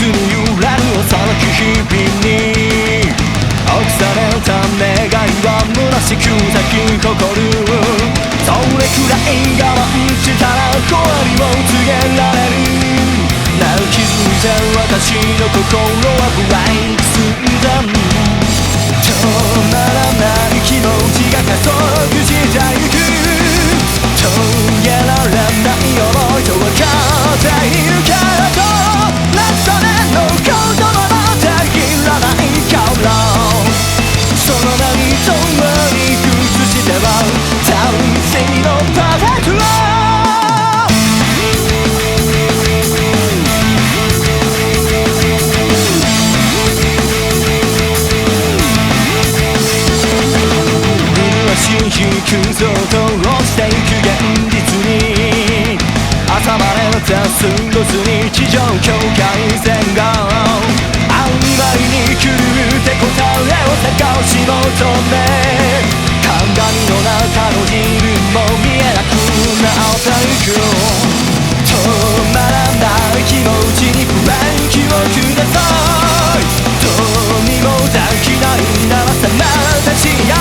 に揺れる遅き日々に臆された願いは虚しく咲き誇る。それくらい我慢したら終わりを告げられる。なお気づいた私の心はブライクスだ。止まらない気持ちが加速してゆく。止められない想いと分かっているからとそれの言葉もたぎらないからその名に共に崩しては魂のパーフェクト信じくぞと落ちていく現実に挟まれた過ごす日常境界線が曖昧に狂って答えを探し求め鏡の中の自分も見えなくなっていく。止まらない気持ちにブレーキをください。どうにもできないならさまた幸せ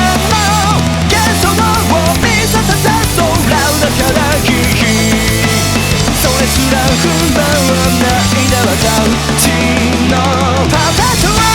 不満はないなら私のパーフェクトは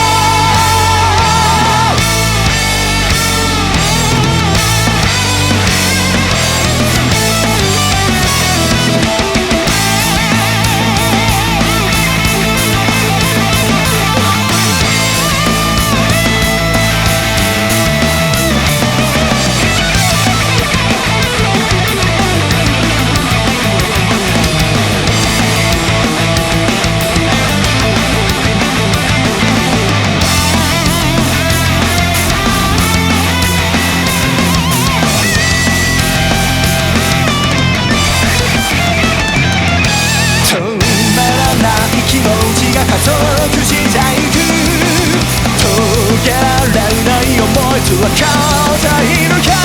加速していく。遂げられない思いと分かっているか